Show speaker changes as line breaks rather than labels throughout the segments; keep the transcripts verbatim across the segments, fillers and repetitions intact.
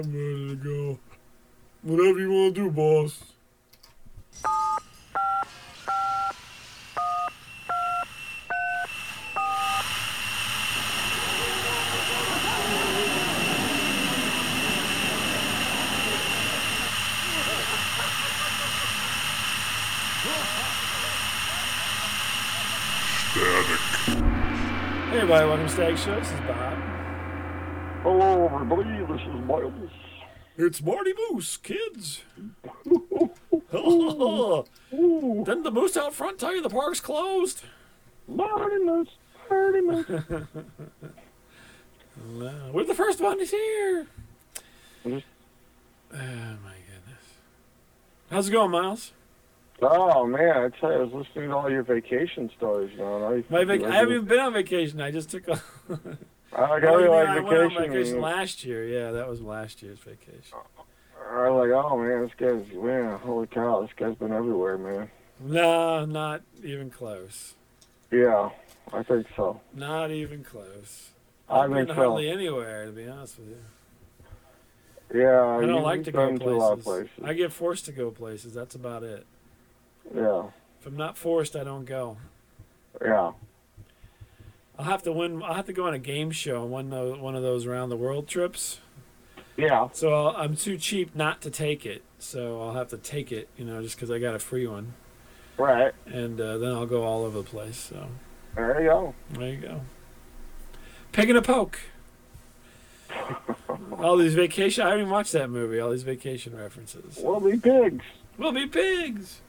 I'm ready to go. Whatever you want to do, boss. Hey everybody, welcome to Static Show. This is Bob.
Hello everybody, this is Miles.
It's Marty Moose, kids. Didn't the moose out front tell you the park's closed?
Marty Moose, Marty Moose.
No, we're the first one is here.
Just,
Oh my goodness. How's it going, Miles?
oh man, I tell you, I was listening to all your vacation stories, man. I,
My vac- I haven't even been on vacation. I just took a...
I got
Oh, you
you
mean
like
I
vacation.
went on vacation last year. Yeah, that was last year's vacation.
I was like, oh man, this guy's, man, holy cow, this guy's been everywhere, man.
No, not even close.
Yeah, I think so.
Not even close.
I
I've
think
been
so.
hardly anywhere, to be honest with you.
Yeah,
I don't
you-
like
you've
to go
been to a lot of
places.
places.
I get forced to go places. That's about it.
Yeah,
If I'm not forced, I don't go.
yeah.
I'll have to win. I'll have to go on a game show and win those, one of those around the world trips.
Yeah,
So I'll, I'm too cheap not to take it. So I'll have to take it, you know, just because I got a free one,
right.
and uh, then I'll go all over the place. So
There you go.
there you go. Pig in a poke. All these vacation. I haven't even watched that movie. All these vacation references.
We'll be pigs.
We'll be pigs.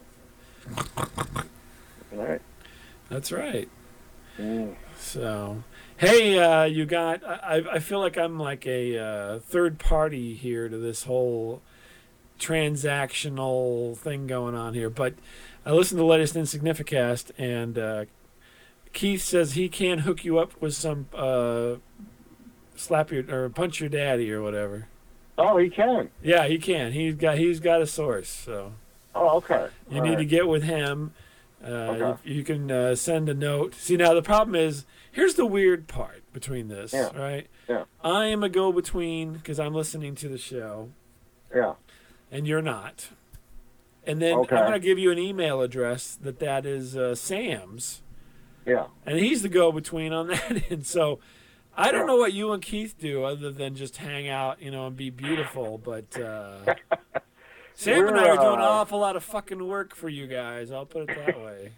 Right.
That's right.
Mm.
So, hey, uh, you got. I I feel like I'm like a uh, third party here to this whole transactional thing going on here. But I listened to the latest Insignificast, and uh, Keith says he can hook you up with some uh, slap your or punch your daddy or whatever.
Oh, he can.
Yeah, he can. He's got he's got a source. So
Oh, okay.
you
All
need to
right.
get with him. Uh,
Okay.
you, you can uh, send a note. See, now the problem is, here's the weird part between this,
Yeah.
right?
Yeah.
I am a go-between because I'm listening to the show,
Yeah.
and you're not. And then
Okay.
I'm going to give you an email address that that is uh, Sam's,
Yeah.
and he's the go-between on that. And so I don't
Yeah.
know what you and Keith do other than just hang out, you know, and be beautiful, but... Uh, Sam and I are doing an
We're, uh,
awful lot of fucking work for you guys. I'll put it that way.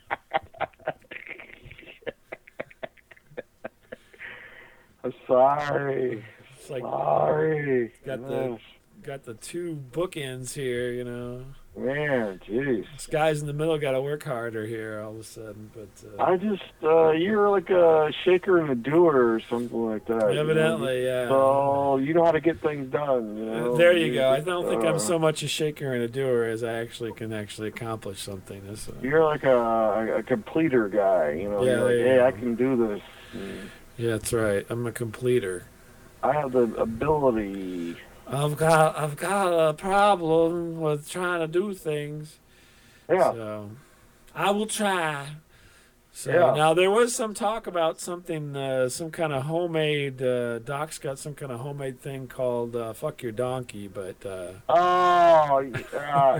I'm sorry.
It's like
Sorry.
got the got the two bookends here, you know.
Man, jeez.
This guy's in the middle got to work harder here all of a sudden, but uh,
I just, uh, you're like a shaker and a doer or something like that. you know?
evidently, yeah.
So you know how to get things done. You know?
There you go. I don't think I'm
uh,
so much a shaker and a doer as I actually can actually accomplish something. That's, uh,
You're like a, a completer guy. You know.
Yeah,
You're
there
like,
you
hey,
go.
I can do this. And
yeah, that's right. I'm a completer.
I have the ability.
I've got I've got a problem with trying to do things.
Yeah.
So I will try. So
Yeah.
now there was some talk about something, uh, some kind of homemade. Uh, Doc's got some kind of homemade thing called uh, "fuck your donkey," but uh,
Oh. Yeah.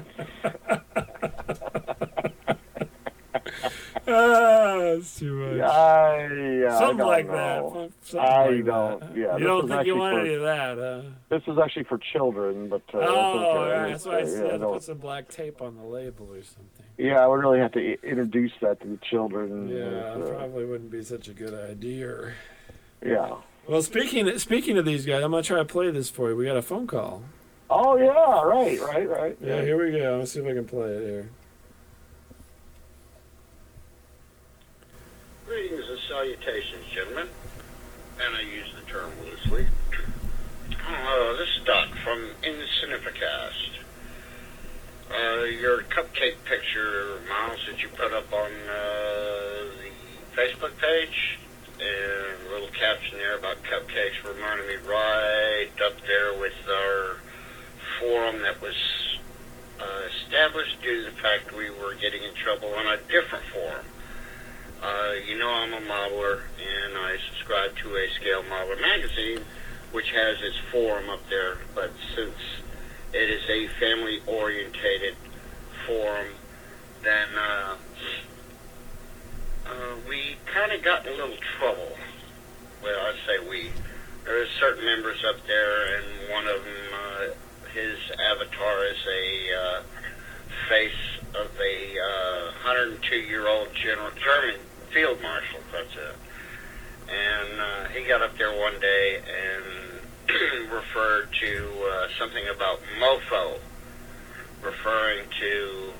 ah, it's too much.
I, yeah, I
Something
don't
like
know.
that. Something
I
like
don't-
that.
yeah,
You
this
don't
is
think you
actually
want
for-
any of that, huh?
This is actually for children, but uh,
Oh,
that's okay.
yeah, that's why I
Yeah,
said
don't-
put some black tape on the label or something.
Yeah, I would really have to i- introduce that to the children.
Yeah,
It's, uh,
probably wouldn't be such a good idea.
yeah.
Well, speaking speaking of these guys, I'm gonna try to play this for you. We got a phone call.
Oh yeah, right, right, right.
Yeah, here we go. Let's see if I can play it here.
Greetings and salutations, gentlemen, and I use the term loosely. Uh, this is Doc from Insignificast. Uh, your cupcake picture, Miles, that you put up on uh, the Facebook page, and a little caption there about cupcakes reminded me right up there with our forum that was uh, established due to the fact we were getting in trouble on a different forum. Uh, you know I'm a modeler, and I subscribe to a Scale Modeler magazine, which has its forum up there, but since it is a family-orientated forum, then uh, uh, we kind of got in a little trouble. Well, I say we. There are certain members up there, and one of them, uh, his avatar is a uh, face of a uh, one hundred two year old general, German field marshal, that's it. And uh, he got up there one day and referred to uh, something about mofo, referring to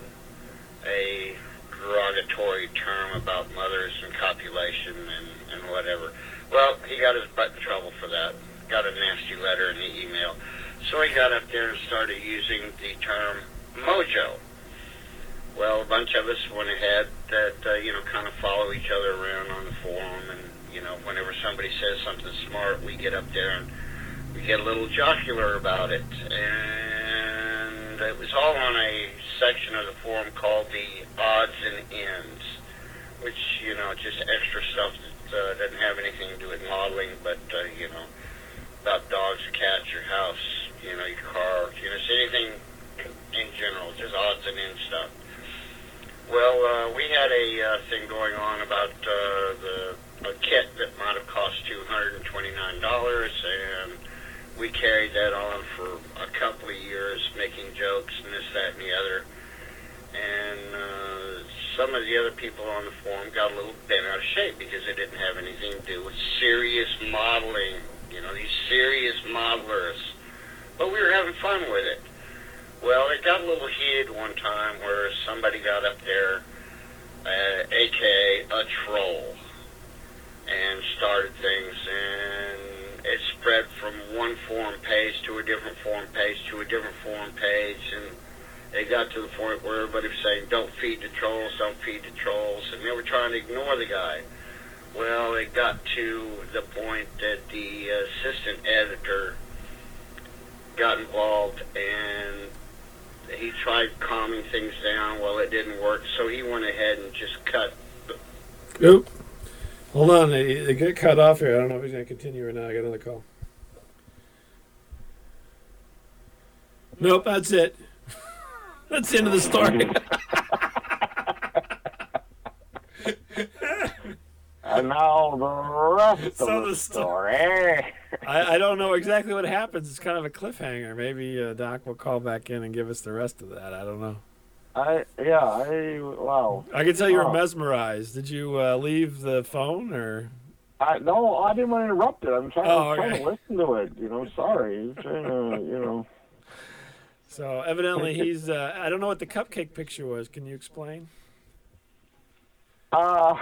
a derogatory term about mothers and copulation and, and whatever. Well, he got his butt in trouble for that. Got a nasty letter in the email. So he got up there and started using the term mojo. Well, a bunch of us went ahead that, uh, you know, kind of follow each other around on the forum, and, you know, whenever somebody says something smart, we get up there and we get a little jocular about it. And it was all on a section of the forum called the odds and ends, which, you know, just extra stuff that uh, doesn't have anything to do with modeling, but, uh, you know, about dogs, cats, your house, you know, your car, you know, so anything in general, just odds and ends stuff. Well, uh, we had a uh, thing going on about uh, the a kit that might have cost two hundred twenty-nine dollars, and we carried that on for a couple of years, making jokes and this, that, and the other. And uh, some of the other people on the forum got a little bent out of shape because it didn't have anything to do with serious modeling, you know, these serious modelers. But we were having fun with it. Well, it got a little heated one time where somebody got up there, uh, a k a a troll, and started things, and it spread from one forum page to a different forum page to a different forum page, and it got to the point where everybody was saying, don't feed the trolls, don't feed the trolls, and they were trying to ignore the guy. Well, it got to the point that the assistant editor got involved, and he tried calming things down. Well, it didn't work, so he went ahead and just cut.
Oop. Hold on. They, they get cut off here. I don't know if he's going to continue or not. I got another call. Nope, that's it. That's the end of the story.
And now the rest
So
of the
the sto-
story.
I, I don't know exactly what happens. It's kind of a cliffhanger. Maybe uh, Doc will call back in and give us the rest of that. I don't know.
I yeah, I wow.
I can tell you were
Oh.
mesmerized. Did you uh, leave the phone or?
I no, I didn't want to interrupt it. I'm trying,
Oh,
I'm trying
okay.
to listen to it. You know, sorry. I'm trying to, you know.
So evidently he's. Uh, I don't know what the cupcake picture was. Can you explain?
Uh,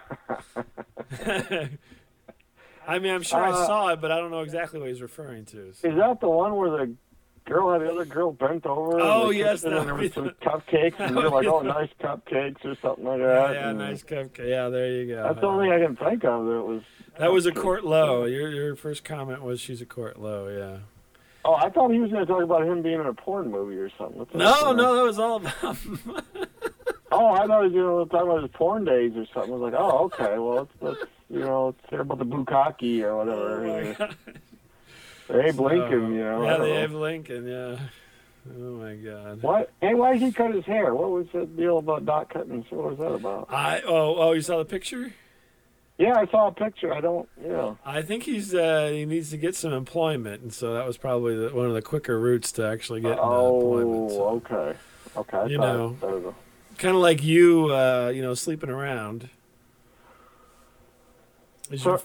I mean, I'm sure I
Uh,
saw it, but I don't know exactly what he's referring to. so-
is that the one where the girl had the other girl bent over?
Oh,
and they
yes,
kissed her
that
and there
would
was
be
some
the-
cupcakes, and
that
you're
would
like,
be
oh,
the-
nice cupcakes or something like
Yeah,
that.
yeah,
and
nice cupcake. Yeah, there you go.
That's the only thing I can think of. That was.
That was a
cupcakes.
court low. Your your first comment was she's a court low. Yeah.
Oh, I thought he was going to talk about him being in a porn movie or something. What's that,
No,
you know?
no, that was all about.
Oh, I thought he was going to talk about his porn days or something. I was like, oh, okay, well, let's, let's you know, let's hear about the bukkake or whatever.
Oh, my God.
The Abe
So,
Lincoln, you know. I
Yeah,
don't
the
know.
Abe Lincoln. Yeah. Oh my God.
What? Hey, why did he cut his hair? What was the deal about Doc cutting his hair? What was that about?
I oh oh you saw the picture?
Yeah, I saw a picture. I don't, you know.
I think he's uh, he needs to get some employment, and so that was probably the, one of the quicker routes to actually get
Oh,
employment. So.
okay. Okay. I
You
thought-
know.
I don't know.
Kind of like you, uh, you know, sleeping around. Is your,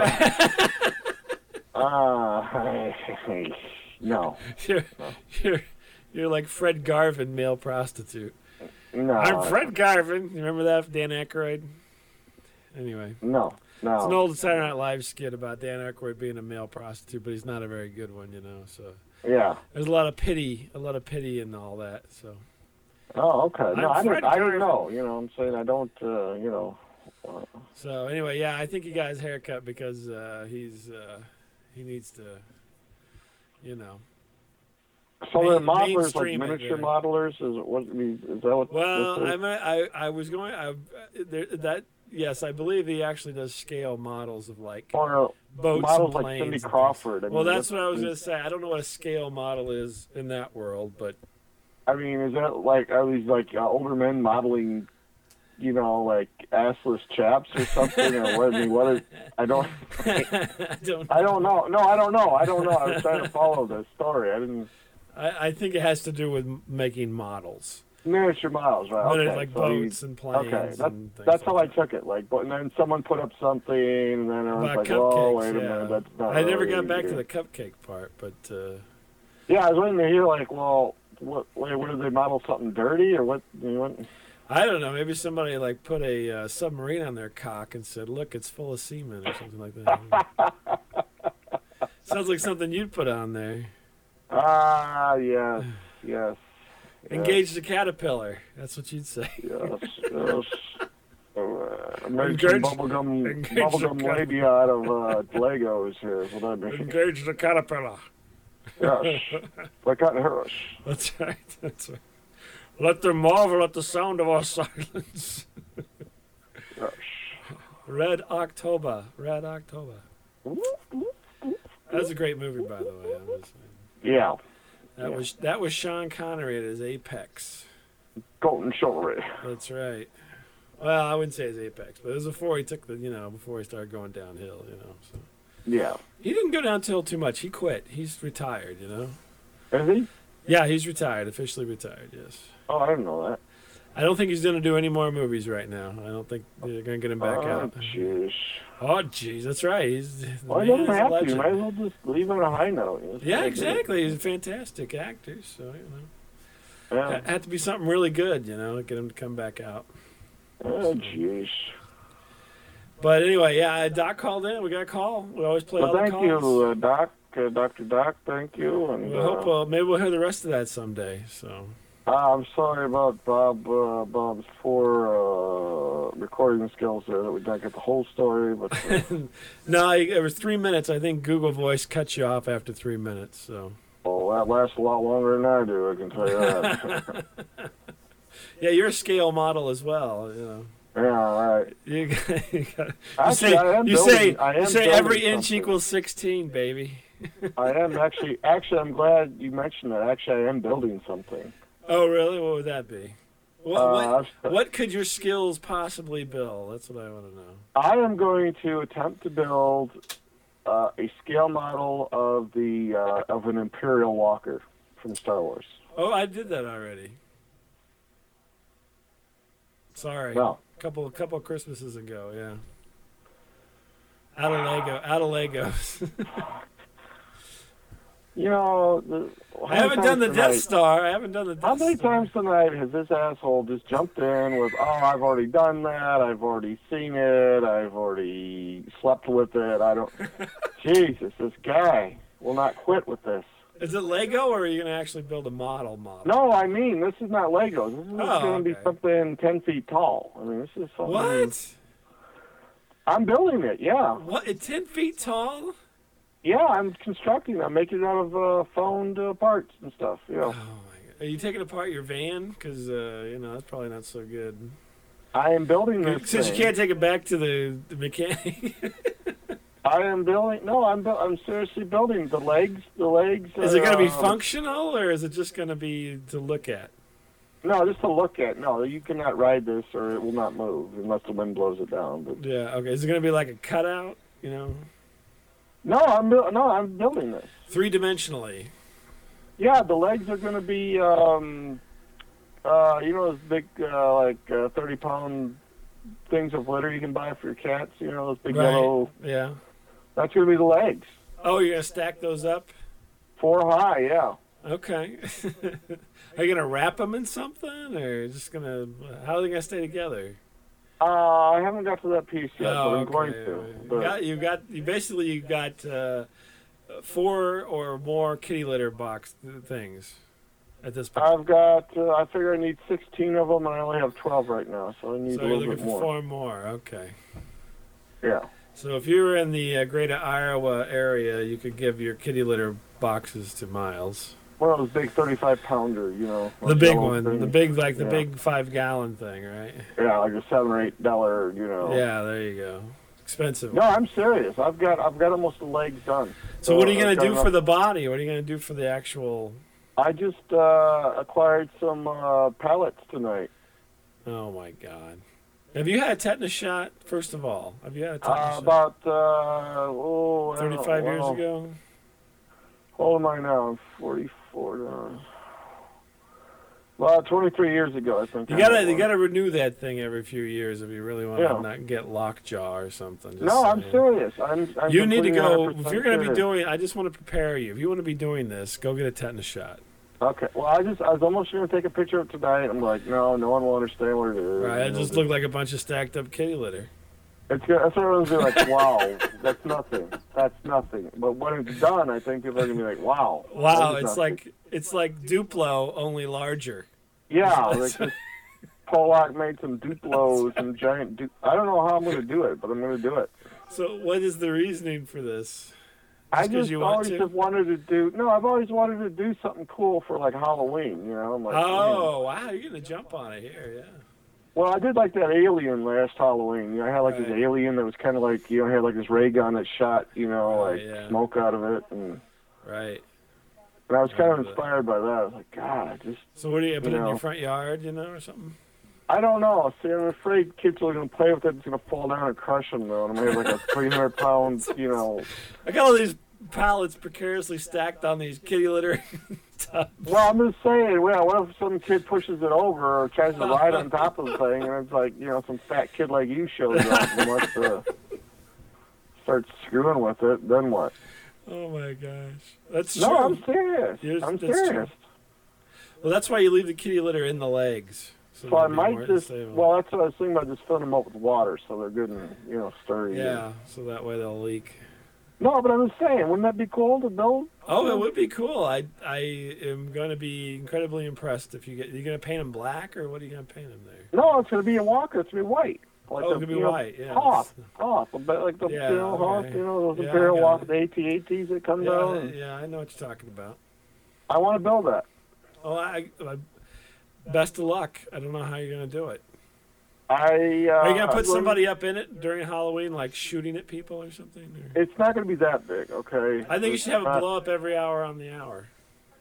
Uh, no.
you're, you're, you're like Fred Garvin, male prostitute.
No.
I'm Fred Garvin. You remember that, Dan Aykroyd? Anyway,
No. No.
it's an old Saturday Night Live skit about Dan Aykroyd being a male prostitute, but he's not a very good one, you know. So
Yeah.
there's a lot of pity, a lot of pity in all that. So
Oh, okay. No,
I'm
I
Fred
didn't, I didn't
Garvin.
know. You know what I'm saying? I don't, uh, you know. Uh,
so anyway, yeah, I think he got his haircut because uh, he's uh, he needs to, you know.
so
Main-
they're modelers, like
mainstream it
miniature
there.
modelers? Is it what? Is that what?
Well,
this is?
I might, I I was going I there, that yes, I believe he actually does scale models of like
Or
boats
models
and
like
planes
Cindy
and things.
Crawford. I
Well,
mean,
that's what I was
I
going to say. I don't know what a scale model is in that world, but
I mean, is that like are these like uh, older men modeling, you know, like assless chaps or something, or what? I mean, what is? I don't.
I don't.
I don't know. No, I don't know. I don't know. I was trying to follow the story. I didn't.
I, I think it has to do with m- making models.
Miniature models, right?
But
Okay,
it's like
so
boats
you-
and planes.
Okay, that,
and things
that's how I
like
took it. Like, but and then someone put up something, and then I was
About
like,
cupcakes,
"Oh, wait a
yeah.
minute, that's not."
I never
really
got back
easy.
to the cupcake part, but uh,
Yeah, I was waiting to hear like, well, what? Wait, what did they model something dirty or what? You know, what?
I don't know. Maybe somebody like put a uh, submarine on their cock and said, "Look, it's full of semen" or something like that. Sounds like something you'd put on there.
Ah, yes, yes.
Engage the caterpillar. That's what you'd say.
Yes, yes. Uh, make
Engage-
some bubblegum,
engage
bubblegum
the-
labia out of uh, Legos here. Is what I mean.
Engage the caterpillar.
Yes. Like that hurts.
That's right. That's right. Let them marvel at the sound of our silence.
Yes.
Red October. Red October. That's a great movie, by the way. I'm just saying.
Yeah.
That
Yeah.
was that was Sean Connery at his apex.
Golden chivalry.
That's right. Well, I wouldn't say his apex, but it was before he took the, you know, before he started going downhill, you know. So
Yeah.
he didn't go downhill too much. He quit. He's retired, you know.
Is he?
Yeah, he's retired, officially retired. Yes.
Oh, I didn't know that.
I don't think he's going to do any more movies right now. I don't think they're going to get him back
oh,
out.
jeez.
Oh, jeez, that's right. He's the
Well,
man
he doesn't
is a
have to. You
legend.
might as well just leave him on a high note. That's
Yeah,
what I do.
exactly. He's a fantastic actor, so you know,
Yeah.
it had to be something really good, you know, to get him to come back out.
Oh, jeez.
But anyway, yeah, Doc called in. We got a call. We always play
Well,
all the
thank
calls.
you, uh, Doc. Uh, Doctor Doc, thank you. And
We
uh,
hope uh, maybe we'll hear the rest of that someday. So
uh, I'm sorry about Bob uh, Bob's poor uh, recording skills there that we didn't get the whole story. But uh,
no, it was three minutes. I think Google Voice cuts you off after three minutes. So
oh, that lasts a lot longer than I do. I can tell you that.
yeah, you're a scale model as well. You know.
Yeah, right.
You, got, you, got, you
Actually,
say
I am
you
building-
say
I
you
am
say
building
every inch
something.
equals sixteen, baby.
I am actually. Actually, I'm glad you mentioned that. Actually, I am building something.
Oh, really? What would that be? What,
Uh,
what,
I've-
what could your skills possibly build? That's what I want to know.
I am going to attempt to build uh, a scale model of the uh, of an Imperial Walker from Star Wars.
Oh, I did that already. Sorry.
No.
Couple couple Christmases ago, yeah. Out of Lego, out of Legos.
You know, the,
I haven't done the
tonight,
Death Star. I haven't done the Death
How many
Star.
times tonight has this asshole just jumped in with, "Oh, I've already done that. I've already seen it. I've already slept with it. I don't." Jesus, this guy will not quit with this.
Is it Lego, or are you going to actually build a model model?
No, I mean, this is not Legos. This is
Oh,
going to be
okay.
something ten feet tall. I mean, this is something.
What?
I'm building it. Yeah,
What? It's ten feet tall?
yeah. I'm constructing. I'm making it out of uh, phoned uh, parts and stuff. Yeah.
Oh my god! Are you taking apart your van? Because uh, you know that's probably not so good.
I am building this.
Since you
thing.
can't take it back to the, the mechanic.
I am building. No, I'm. bu- I'm seriously building the legs. The legs.
Is it going to be
uh,
functional, or is it just going to be to look at?
No, just to look at. No, you cannot ride this, or it will not move unless the wind blows it down. But
Yeah. Okay. Is it going to be like a cutout? You know,
no, I'm. bu- No, I'm building this.
three dimensionally.
Yeah, the legs are going to be. Um, uh, you know those big, uh, like uh, thirty pound things of litter you can buy for your cats. You know those big
Right.
yellow.
Yeah.
That's going to be the legs.
Oh, you're going to stack those up?
Four high. Yeah.
Okay. Are you going to wrap them in something, or just going to? How are they going to stay together?
Uh, I haven't got to that piece yet,
Oh,
but I'm going
okay.
to.
You
But
got, you got, you basically you got uh, four or more kitty litter box things at this point.
I've got. Uh, I figure I need sixteen of them, and I only have twelve right now, so I need
so
a
you're
little
looking
bit
for
more.
four more. Okay.
Yeah.
So if you were in the uh, greater Iowa area, you could give your kitty litter boxes to Miles.
One of those big thirty-five pounder, you know.
The
like
big
yellow
one,
things.
the big like the
Yeah.
big five gallon thing, right?
Yeah, like a seven or eight dollar, you know.
Yeah, there you go. expensive.
No, I'm serious. I've got I've got almost the legs done.
So what are you
I've
going to
got
do
enough-
for the body? What are you going to do for the actual...
I just uh, acquired some uh, pellets tonight.
Oh, my God. Have you had a tetanus shot, first of all? Have you had a tetanus
Uh,
shot?
about uh, oh, I don't know,
thirty-five years
well,
ago?
How old am I now? I'm forty-four now. Well, twenty-three years ago, I think.
You
I
gotta,
had
you
one.
gotta renew that thing every few years if you really want
Yeah.
to not get lockjaw or something. Just
No, I'm
saying.
serious. I'm. I'm
You need to
completely
go.
one hundred percent
If you're going to be
serious.
doing, I just want to prepare you. If you want to be doing this, go get a tetanus shot.
Okay. Well, I just I was almost going to take a picture of it tonight. I'm like, no, no one will understand what it is.
Right? It
You know,
just looked like a bunch of stacked up kitty litter.
It's good. That's what everyone's gonna be like. Wow, that's nothing. That's nothing. But when it's done, I think people are gonna be like, wow.
Wow,
that is
it's
nothing.
like it's like Duplo, only larger.
Yeah, like this Pollock made some Duplos, some giant. Du- I don't know how I'm gonna do it, but I'm gonna do it.
So, what is the reasoning for this?
I
'cause
just
you want
always
to?
have wanted to do. No, I've always wanted to do something cool for like Halloween. You know, I'm like, man.
Oh, wow, you're gonna jump on it here, yeah.
Well, I did like that alien last Halloween. You know, I had like this
Right.
alien that was kind of like, you know, had like this ray gun that shot, you know,
Right,
like
yeah.
smoke out of it, and,
Right.
and I was kind of
Remember that.
inspired by that. I was like, God, I just.
So, what do you put it in
know.
your front yard, you know, or something?
I don't know. See, I'm afraid kids are going to play with it. It's going to fall down and crush them, though. And I'm going to have like a three hundred pound, you know.
I got all these pallets precariously stacked on these kitty litter tubs.
Well, I'm just saying, well, what if some kid pushes it over or tries to ride on top of the thing, and it's like, you know, some fat kid like you shows up and wants to start screwing with it, then what?
Oh my gosh, that's
No,
true.
I'm serious.
Yes,
I'm
that's
serious.
Well, that's why you leave the kitty litter in the legs.
So
they'll
I
be
might
more
just,
stable.
well, that's what I was thinking about, just filling them up with water so they're good and, you know, sturdy.
yeah, so that way they'll leak.
No, but I'm just saying, wouldn't that be cool to build?
Oh, it would be cool. I I am going to be incredibly impressed if you get. You going to paint them black, or what are you going to paint them there?
No, it's going to be a walker. It's going to be white. Like
Oh,
the,
it's gonna be
you know,
white, yeah.
Hoth, Hoth, a bit like the
Yeah,
you know, Hoth,
okay.
you know, those
Yeah,
Imperial
I got
walk,
it.
the AT-ATs that come
Yeah,
down.
yeah, I know what you're talking about.
I want to build that.
Oh, I, I best of luck. I don't know how you're going to do it.
I. Uh,
Are you going to
I'm
put somebody up in it during Halloween, like shooting at people or something? Or?
It's not going to be that big, okay?
I think you
It's
should have
not,
it blow up every hour on the hour.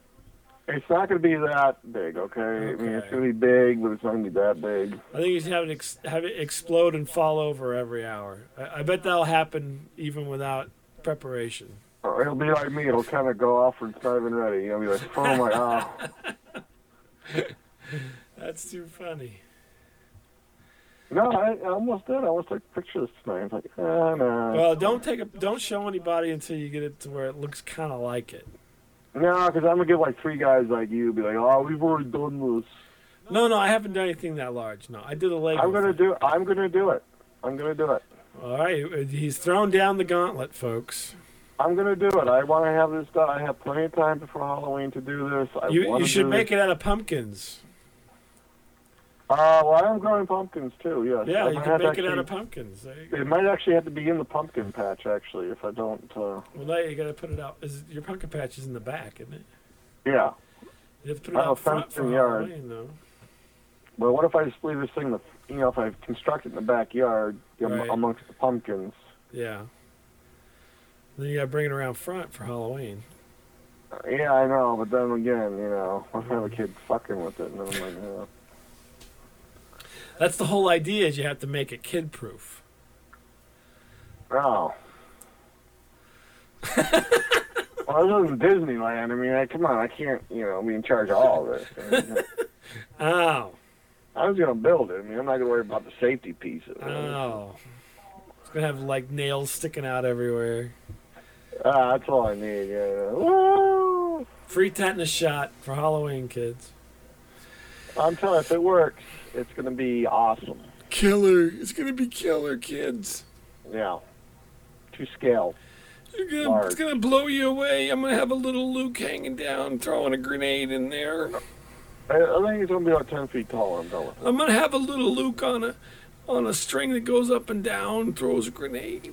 It's not going to be that big, okay? I mean, it's
Okay.
going to be big, but it's not going to be that big.
I think you should have it ex- have it explode and fall over every hour. I, I bet that'll happen even without preparation.
Or it'll be like me. It'll kind of go off and it's not even ready. You'll be like, oh my god.
That's too funny.
No, I, I almost did. I almost took pictures tonight. I was like, ah, no.
Well, don't take a don't show anybody until you get it to where it looks kind of like it.
No, because I'm going to get like three guys like you be like, oh, we've already done this.
No, no, I haven't done anything that large. No, I did a Lego.
I'm gonna
thing.
do. I'm gonna do it. I'm gonna do it.
All right, he's thrown down the gauntlet, folks.
I'm gonna do it. I want to have this done. I have plenty of time before Halloween to do this. I
You
wanna
you should
do
make
this.
it out of pumpkins.
Uh, well, I am growing pumpkins too. Yes.
Yeah,
I
you
might
can
have
make
to
it out
actually-
of pumpkins. There you go.
It might actually have to be in the pumpkin patch actually. If I don't. Uh,
Well, now you got to put it out. Is your pumpkin patch is in the back, isn't it?
yeah.
You have to put
I
it
have
out
a
front
fenced
for
in yard.
Halloween, though.
But what if I just leave this thing? The you know, if I construct it in the backyard you know,
Right.
amongst the pumpkins.
Yeah. Then you got to bring it around front for Halloween.
Yeah, I know. But then again, you know, what if I have a kid fucking with it? And then I'm like, yeah.
That's the whole idea. Is you have to make it kid-proof.
Oh. Well, this isn't Disneyland. I mean, I, come on, I can't, you know, be in charge of all of this.
Ow.
I was going to build it. I mean, I'm not going to worry about the safety piece of it.
Oh. It's gonna have like nails sticking out everywhere.
Ah, that's all I need, yeah. Woo!
Free tetanus shot for Halloween, kids.
I'm telling you, if it works, it's going to be awesome.
Killer. It's gonna be killer, kids.
Yeah. To scale.
You're gonna,
Large.
it's gonna blow you away. I'm gonna have a little Luke hanging down, throwing a grenade in there.
I, I think it's going to be about ten feet tall, I'm telling you.
I'm gonna have a little Luke on a on a string that goes up and down, throws a grenade.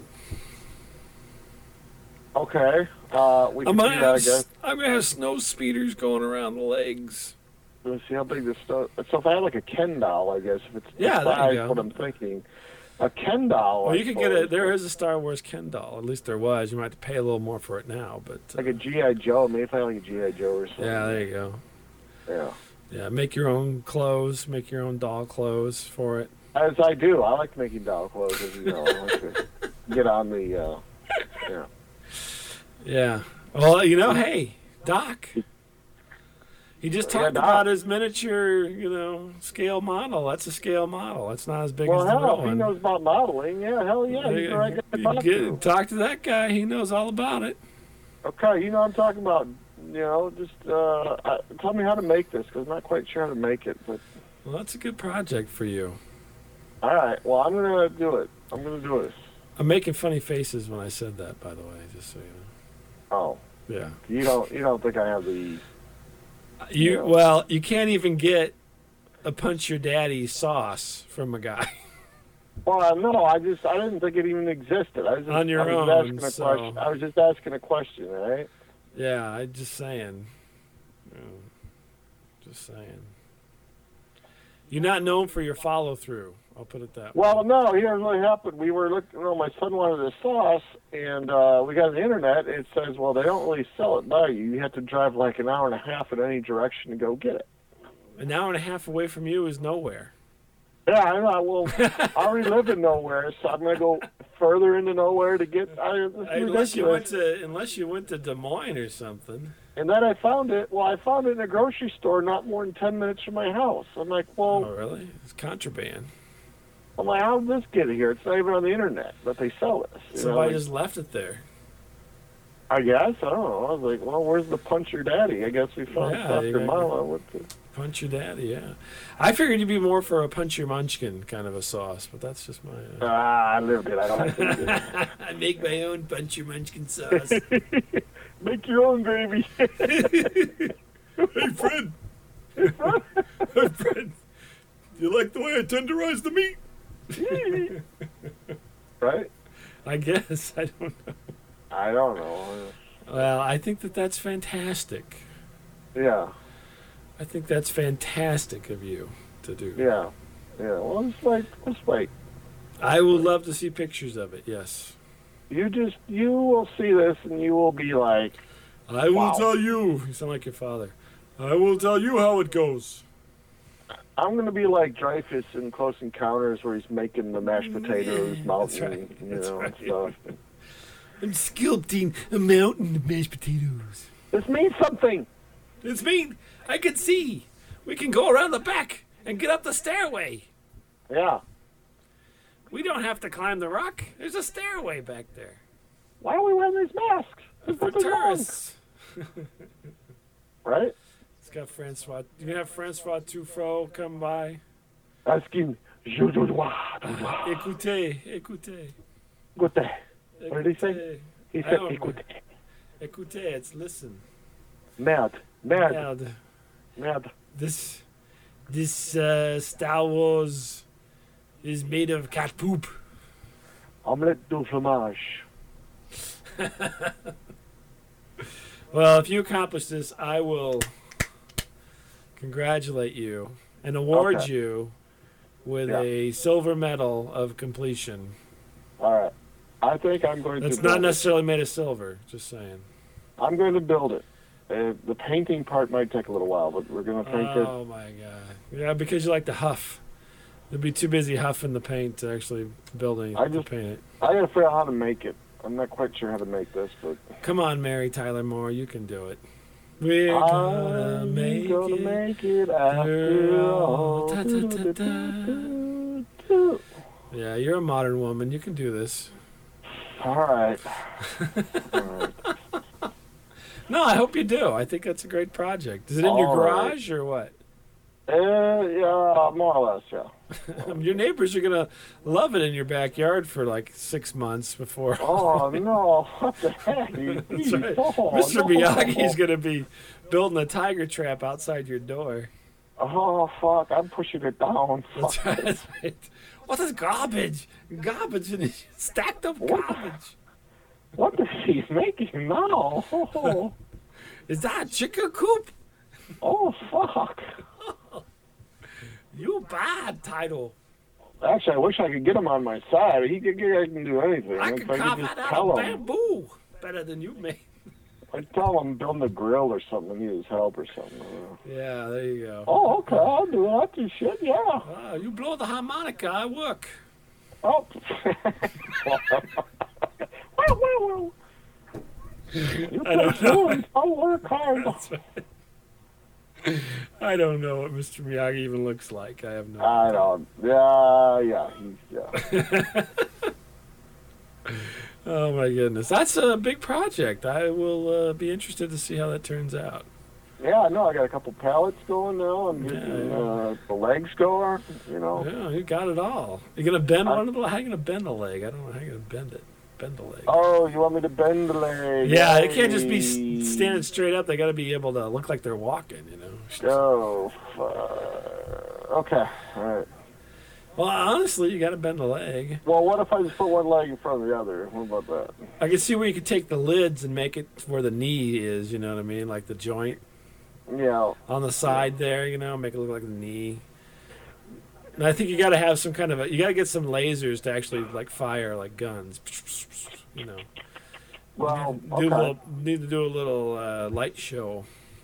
Okay. Uh, we
I'm
can
gonna
do that, I
have
guess.
s- I'm gonna have snow speeders going around the legs.
Let's see how big this stuff. So if I had like a Ken doll, I guess if it's
Yeah,
the
there you
size,
go.
what I'm thinking, A Ken doll.
Well,
I
you could get a.
suppose.
There is a Star Wars Ken doll. At least there was. You might have to pay a little more for it now, but uh,
Like a G I. Joe. Maybe if I like a G I. Joe or something.
yeah, there you go.
Yeah.
Yeah, make your own clothes. Make your own doll clothes for it.
As I do. I like making doll clothes, as you know. I like to get on the, uh, yeah.
Yeah. Well, you know, hey, Doc. He just
Yeah,
talked
Doc.
about his miniature, you know, scale model. That's a scale model. That's not as big
Well,
as the
hell,
real
if he
one.
knows about modeling, yeah, hell yeah, he's the right guy to
You
talk
get-
to.
talk to that guy. He knows all about it.
Okay, you know what I'm talking about. You know, just uh, uh, tell me how to make this, because I'm not quite sure how to make it. But
Well, that's a good project for you.
all right, well, I'm gonna do it. I'm gonna do this.
I'm making funny faces when I said that, by the way, just so you know.
Oh,
Yeah.
you don't you don't think I have the?
You
Yeah.
well, you can't even get a Punch Your Daddy sauce from a guy.
Well, no, I just I didn't think it even existed. I was just,
On your
I was
own,
asking a
so-
question. I was just asking a question, right?
Yeah, I just saying. Yeah, just saying. You're not known for your follow through. I'll put it that way.
Well, no, here's what happened. We were looking, you know, my son wanted a sauce, and uh, we got on the internet. It says, well, they don't really sell it by you. You have to drive like an hour and a half in any direction to go get it.
An hour and a half away from you is nowhere.
Yeah, I know. Well, I already live in nowhere, so I'm going to go further into nowhere to get. I, this is
Unless you went
ridiculous.
to unless you went to Des Moines or something.
And then I found it. Well, I found it in a grocery store not more than ten minutes from my house. I'm like, well,
Oh, really? It's contraband.
I'm like, how did this get here? It's not even on the internet, but they sell this. You know,
Somebody
like-
just left it there.
I guess. I don't know. I was like, well, where's the Punch Your Daddy? I guess we found
Yeah,
stuff
you
your
gotta-
mama. What the...
Punch Your Daddy, yeah. I figured you'd be more for a Punch Your Munchkin kind of a sauce, but that's just my. Uh...
Ah, I lived it. I don't like it.
I make my own Punch Your Munchkin sauce.
Make your own gravy.
Hey, Fred. Hey, Fred. Do you like the way I tenderize the meat?
Right?
I guess. I don't know.
I don't know.
Well, I think that that's fantastic.
Yeah,
I think that's fantastic of you to do.
yeah, yeah. Well, let's wait. Let's wait.
I would love to see pictures of it, yes.
You just, you will see this and you will be like,
I will
Wow.
tell you. You sound like your father. I will tell you how it goes.
I'm going to be like Dreyfus in Close Encounters where he's making the mashed potatoes, mountain,
right.
you
That's
know,
right.
and stuff.
I'm sculpting a mountain of mashed potatoes.
This means something.
It's mean. I can see. We can go around the back and get up the stairway.
Yeah.
We don't have to climb the rock. There's a stairway back there.
Why are we wearing these masks? There's
For
nothing wrong.
tourists.
Right?
It's got Francois. You can have Francois Truffaut come by.
Asking, je dois, dois.
Écoutez, écoutez.
Écoutez. What did he say?
écoutez.
He
I
said,
don't know.
écoutez.
Écoutez, it's listen.
Merde. Merde.
Merde.
Merde.
This, this uh, Star Wars is made of cat poop.
Omelette du fromage.
Well, if you accomplish this, I will congratulate you and award
Okay.
you with
Yeah.
a silver medal of completion.
All right. I think I'm going
That's
to
not
build it.
necessarily made of silver, just saying.
I'm going to build it. Uh, the painting part might take a little while, but we're going to paint it.
Oh my god. Yeah, because you like to huff. You'll be too busy huffing the paint to actually build anything
I
to
just-
paint it.
I got to figure out how to make it. I'm not quite sure how to make this, but
Come on, Mary Tyler Moore, you can do it. We're gonna
I'm
make
gonna
it.
make it after all.
Ta, ta, ta, ta. Yeah, you're a modern woman. You can do this.
All right. All right.
No, I hope you do. I think that's a great project. Is it in your
All right.
garage or what?
Uh, yeah, more or less, yeah.
Your neighbors are gonna love it in your backyard for like six months before.
Oh no! What the heck?
That's right.
Oh,
Mister
no.
Miyagi's gonna be building a tiger trap outside your door.
Oh fuck! I'm pushing it down.
That's
Fuck.
right. That's right. What is garbage? Garbage and stacked up
What?
garbage.
What is he making now? Oh,
Is that a chicken coop?
oh fuck!
You bad title.
Actually, I wish I could get him on my side. He could, I can do anything.
I
If
could
I
carve
could just
that out
tell
of
him.
bamboo better than you made.
I'd tell him building a grill or something. Need his help or something. I don't know.
Yeah, there you go.
Oh, okay. I'll do that. Do shit. Yeah.
Wow, you blow the harmonica, I work.
Oh. Well, well, well. You
I don't
put
know.
yours, I'll work hard.
That's right. I don't know what Mister Miyagi even looks like. I have no
I
idea.
don't. Yeah, yeah, he's yeah.
Oh my goodness, that's a big project. I will uh, be interested to see how that turns out.
Yeah, no, I got a couple pallets going now. I'm
Yeah,
getting
yeah.
uh, the legs going. You know.
Yeah, you got it all. You gonna bend
I-
one of the? How you gonna bend the leg? I don't know how you gonna bend it. Bend the leg.
Oh, you want me to bend the leg?
Yeah, they can't just be
Hey.
s- standing straight up. They got to be able to look like they're walking. You know.
Oh, fuck. Okay, all right.
Well, honestly, you got to bend the leg.
Well, what if I just put one leg in front of the other? What about that?
I can see where you could take the lids and make it where the knee is. You know what I mean? Like the joint
Yeah.
on the side there. You know, make it look like the knee. And I think you got to have some kind of a. You got to get some lasers to actually like fire like guns. You know.
Well,
do a
okay.
little, need to do a little uh, light show.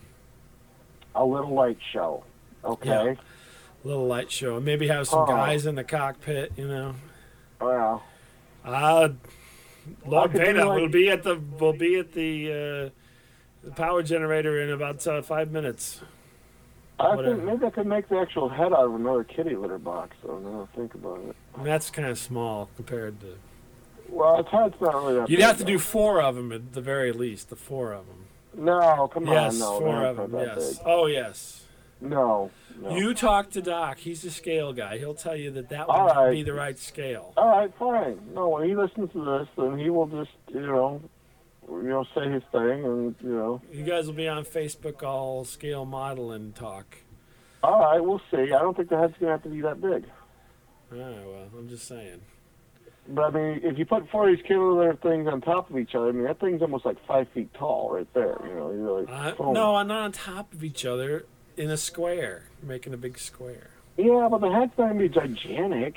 A little light show. Okay.
Yeah. Little light show. And maybe have some
Oh.
guys in the cockpit. You know.
Well,
Uh, Lord
I could do
Vader
like-
will be at the will be at the, uh, the power generator in about uh, five minutes.
I
Whatever.
think maybe I could make the actual head out of another kitty litter box, though, now I think about it.
And that's kind of small compared to.
Well, its head's not really that
You'd
big,
have to
though.
do four of them at the very least. The four of them.
No, come
yes,
on, no.
four
they're
of
not
them.
that
Yes.
big.
Oh yes.
No, no.
You talk to Doc. He's the scale guy. He'll tell you that that would
All
not
right.
be the right scale.
All right, fine. No, when he listens to this, then he will just, you know, you know, say his thing, and you know.
You guys will be on Facebook all scale modeling talk.
All right, we'll see. I don't think the head's gonna have to be that big.
Oh well, I'm just saying.
But I mean, if you put four of these kitty litter things on top of each other, I mean, that thing's almost like five feet tall right there. You know, you're like,
Uh,
boom.
no, I'm not on top of each other in a square, making a big square.
Yeah, but the head's not gonna be gigantic.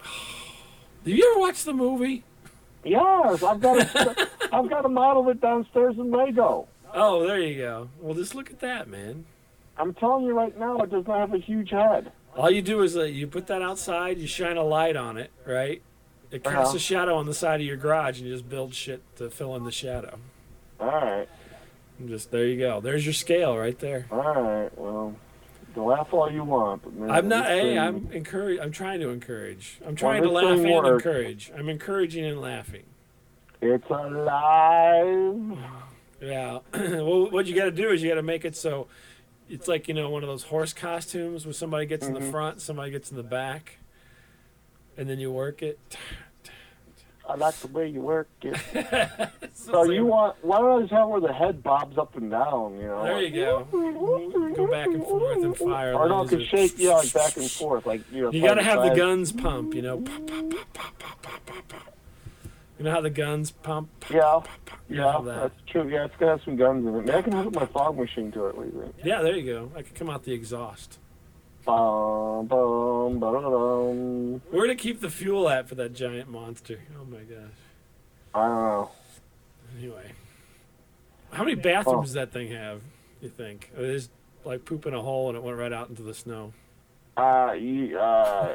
Did you ever watch the movie?
Yes, I've got a, I've got a model of it downstairs in Lego.
Oh, there you go. Well, just look at that, man.
I'm telling you right now, it does not have a huge head.
All you do is uh, you put that outside, you shine a light on it, right? It casts
Uh-huh.
a shadow on the side of your garage, and you just build shit to fill in the shadow.
All right,
And just there you go. There's your scale right there.
all right. Well, you laugh all you want, but man,
I'm not.
this
Hey,
thing-
I'm encourage. I'm trying to encourage. I'm trying to
this
laugh
thing
and
works.
encourage. I'm encouraging and laughing.
It's alive.
Yeah. Well, what you got to do is you got to make it so it's like, you know, one of those horse costumes where somebody gets in the
Mhm.
front, somebody gets in the back, and then you work it.
I like the way you work it.
So
So
it's
you
like-
want? Why don't I just have where the head bobs up and down? You know.
There you go. Go back and forth and fire
Or no, it could
lasers.
shake, yeah, like back and forth, like you know.
You got to
side
have the
side.
guns pump, you know. Pop, pop, pop, pop, pop, pop, pop, pop. You know how the guns pump? Pop,
Yeah,
pop, pop. You
yeah,
have that.
that's true. Yeah, it's gonna have some guns in it. Maybe I can hook my fog machine to it. What do you think?
Yeah, there you go. I could come out the exhaust.
Bum, bum, ba-da-da-dum.
Where to keep the fuel at for that giant monster? Oh my gosh.
I don't know.
Anyway, how many bathrooms does that thing have? You think? Or is like pooping a hole and it went right out into the snow?
Uh, you, uh,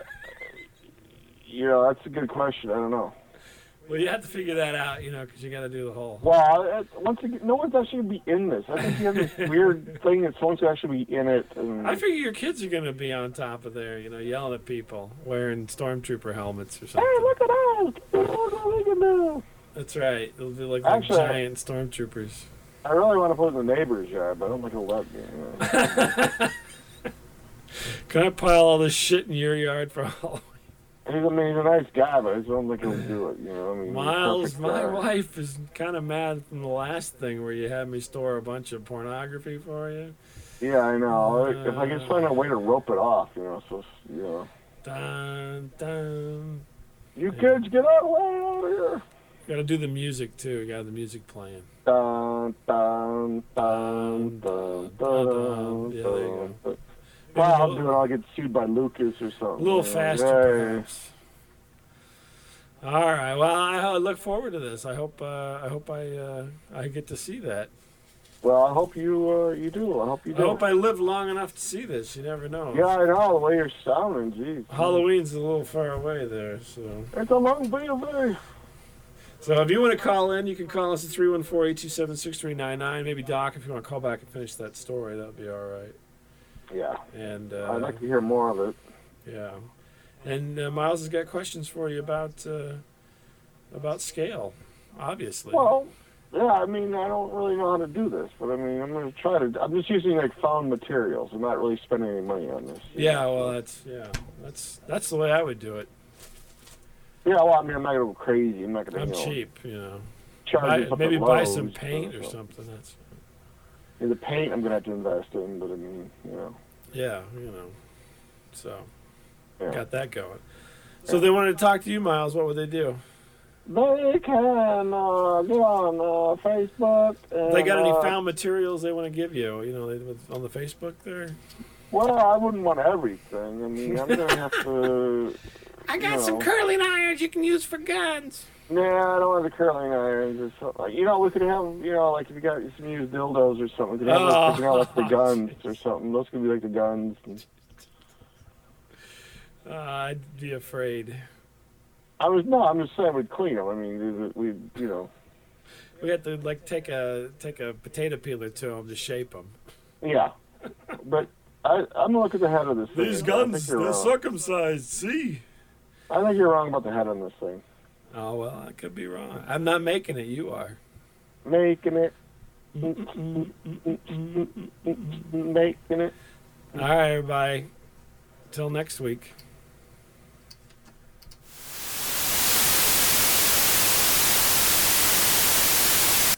you know, that's a good question. I don't know.
Well, you have to figure that out, you know, because you got to do the whole.
Well, it, once again, no one's actually gonna be in this. I think you have this weird thing that someone's gonna actually be in it. And,
I figure your kids are going to be on top of there, you know, yelling at people, wearing stormtrooper helmets or
hey,
something.
look at us! Look at this!
That's right. It'll be like
Actually,
the giant stormtroopers.
I really want to put it in the neighbor's yard, but I don't think he'll let me. You know.
Can I pile all this shit in your yard for Halloween?
He's, I mean, he's a nice guy, but I just don't think he'll do it. You know, I mean, he's a
Miles,
perfect
my
guy.
wife is kind of mad from the last thing where you had me store a bunch of pornography for you.
Yeah, I know.
Uh,
if I can just find a way to rope it off, you know, so you know,
Dun, dun.
you kids get out way over here.
Got to do the music too. You got to have the music playing.
Dun dun dun dun dun.
Yeah, there you
dun. Well,
Maybe a
I'll
little-
do it. I'll get sued by Lucas or something.
A little
you know.
faster,
Yeah,
perhaps. All right. Well, I, I look forward to this. I hope. Uh, I hope I. Uh, I get to see that.
Well, I hope you uh, you do. I hope you
I
do.
hope I live long enough to see this. You never know.
Yeah, I know the way you're sounding. Jeez.
Halloween's a little far away there, so.
It's a long way away.
So if you want to call in, you can call us at three one four, eight two seven, six three nine nine. Maybe Doc, if you want to call back and finish that story, that would be all right.
Yeah.
And uh,
I'd like to hear more of it.
yeah, and uh, Miles has got questions for you about uh, about scale, obviously.
Well, yeah. I mean, I don't really know how to do this, but I mean, I'm going to try to. I'm just using like found materials. I'm not really spending any money on this.
yeah, well, that's yeah, that's that's the way I would do it.
Yeah. Well, I mean, I'm not going to go crazy. I'm not going to.
I'm
you know,
cheap, you know.
Charge
Buy,
this up
maybe
at
buy
Lowe's
some paint or
so-
something. That's
Yeah, the paint I'm going to have to invest in, but I mean, you know.
yeah, you know. So
Yeah.
got that going. So they wanted to talk to you, Miles. What would they do?
They can uh, get on uh, Facebook. And,
They got any
uh,
found materials they want to give you? You know, they, with- on the Facebook there.
Well, I wouldn't want everything. I mean, I'm going to have to.
I got
No.
some curling irons you can use for guns.
Nah, I don't have the curling irons or something. Like, you know, we could have, you know, like if you got some used dildos or something, we could have
Oh.
those sticking out like the guns or something. Those could be like the guns. And
Uh, I'd be afraid.
I was no, I'm just saying we'd clean them. I mean, we, you know,
We have to like take a take a potato peeler to them to shape them.
yeah. But I, I'm gonna look at the head of this thing.
These
I
guns,
think you're
they're
wrong.
circumcised. See?
I think you're wrong about the head on this thing.
Oh well, I could be wrong. I'm not making it. You are.
Making it,
All
making it.
right, everybody. Till next week.